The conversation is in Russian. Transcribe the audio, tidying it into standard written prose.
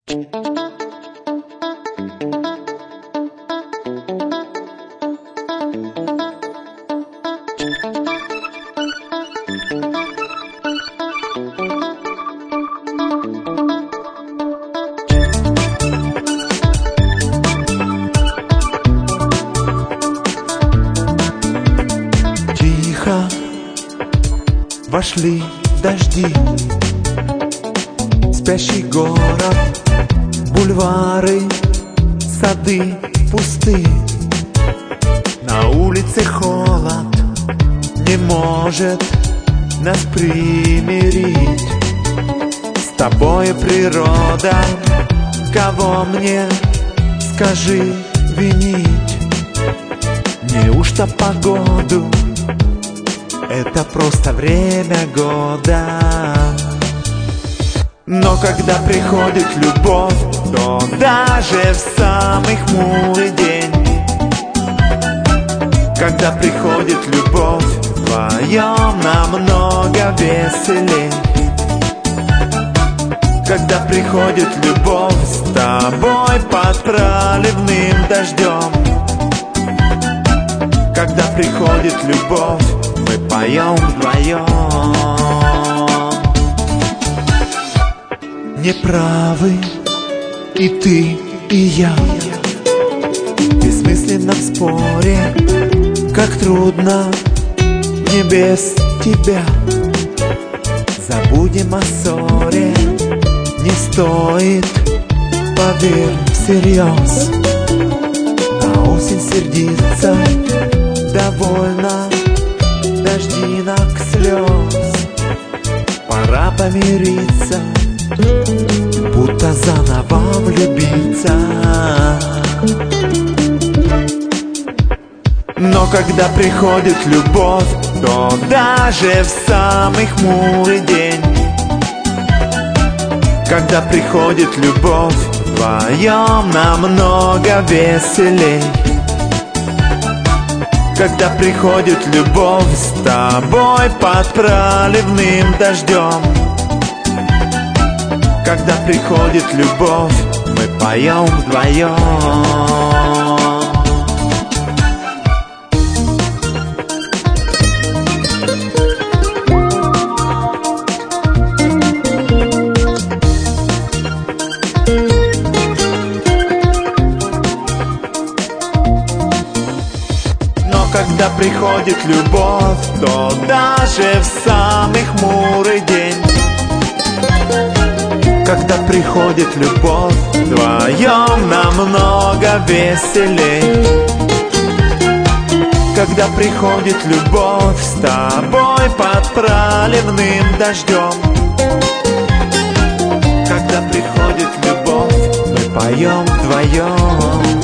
Тихо вошли дожди, спящий город, бульвары, сады пусты. На улице холод не может нас примирить. С тобой природа, кого мне, скажи, винить? Неужто погоду? Это просто время года. Но когда приходит любовь, то даже в самый хмурый день, когда приходит любовь, вдвоем намного веселей. Когда приходит любовь с тобой под проливным дождем, когда приходит любовь, мы поем вдвоем. Неправы и ты, и я в бессмысленном споре. Как трудно мне без тебя. Забудем о ссоре, не стоит, поверь, всерьез. На осень сердиться довольно дождинок слез. Пора помириться, будто заново влюбиться. Но когда приходит любовь, то даже в самый хмурый день, когда приходит любовь, вдвоем намного веселей. Когда приходит любовь с тобой под проливным дождем, когда приходит любовь, мы поем вдвоем. Когда приходит любовь, то даже в самый хмурый день, когда приходит любовь, вдвоем намного веселей. Когда приходит любовь с тобой под проливным дождем, когда приходит любовь, мы поем вдвоем.